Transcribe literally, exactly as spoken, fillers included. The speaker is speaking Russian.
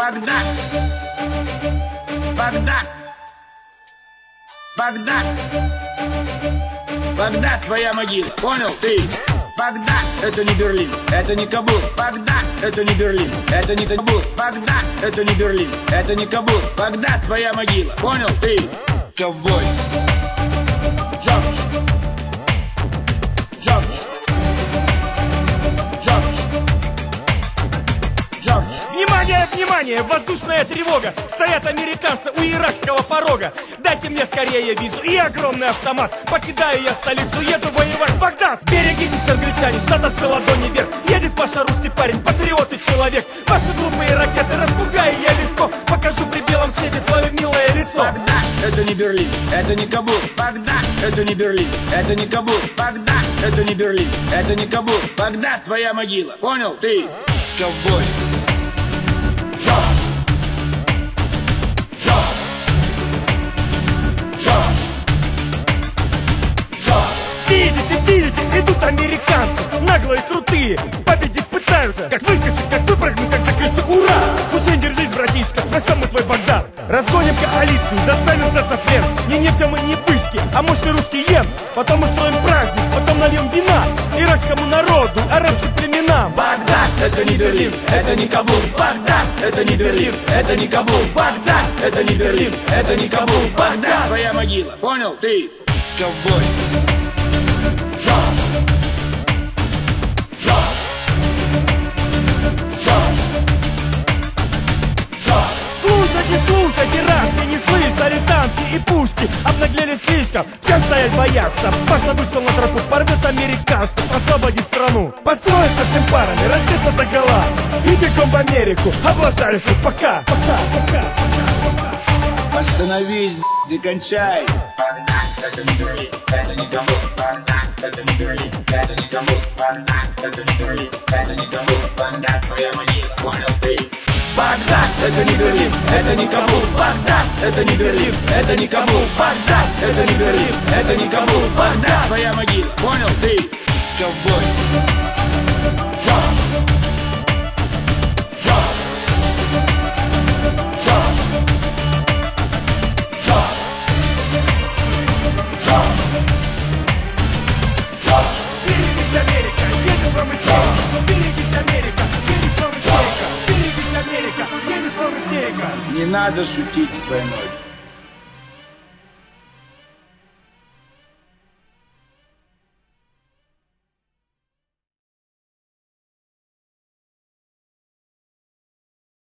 Багдад, Багдад, Багдад, Багдад, твоя могила, понял ты? Багдад, это не Берлин, это не Кабул. Багдад, это не Берлин, это не Кабул. Багдад, это не Берлин, это не Кабул. Багдад, твоя могила, понял ты? Ковбой. Джордж, Джордж, Джордж, Джордж. Внимание, внимание, воздушная тревога. Стоят американцы у иракского порога. Дайте мне скорее визу и огромный автомат. Покидаю я столицу, еду воевать в Багдад. Берегитесь, англичане, штат от ладони вверх. Едет Паша, русский парень, патриот и человек. Ваши глупые ракеты распугаю я легко. Покажу при белом свете свое милое лицо. Багдад, это не Берлин, это не Кабул. Багдад, это не Берлин, это не Кабул. Багдад, это не Берлин, это не Кабул. Багдад, твоя могила, понял ты? Ковбой. Джордж, Джордж, Джордж, Джордж. Видите, видите, идут американцы, наглые, крутые, победить пытаются. Как выскочить, как выпрыгнуть, как закричу ура! Хусейн, держись, братишка, спасем мы твой Багдад. Разгоним коалицию, заставим сдаться в плен. Не нефть, мы не пышки, а мощный русский йен. Потом устроим праздник, потом нальем вина иракскому народу, арабским племенам. Багдад, это не Берлин, это не Кабул. Багдад, это не Берлин, это не Кабул. Багдад, это не Берлин, это не Кабул. Багдад, твоя могила, понял ты? Ковбой. Джордж, Джордж, Джордж, Джордж. Слушайте, слушайте, раз вы не слышали, танки и пушки обнаглели слишком, всем стоять бояться. Паша вышел на тропу, порвет американцев, освободит страну. Построиться всем парами, раздеться догола и бегом в Америку, облажались и пока. Пока, пока, пока. Остановись, не кончай. Багдад, это не Берлин, это не Кабул. Багдад, это не Берлин, это не Кабул. Багдад, это не Берлин, это не Кабул. Багдад, твоя могила, понял ты? Багдад, это не Берлин, это не Кабул. Багдад, это не Берлин, это не Кабул. Багдад, это не Берлин, это не Кабул. Багдад, твоя могила, понял ты? Ковбой. Джордж, Джордж, Джордж, Джордж, Джордж, Джордж. Берегись, Америка, едет вам истерика. Берегись, Америка, едет вам истерика. Берегись, Америка, едет вам истерика. Не надо шутить с войной.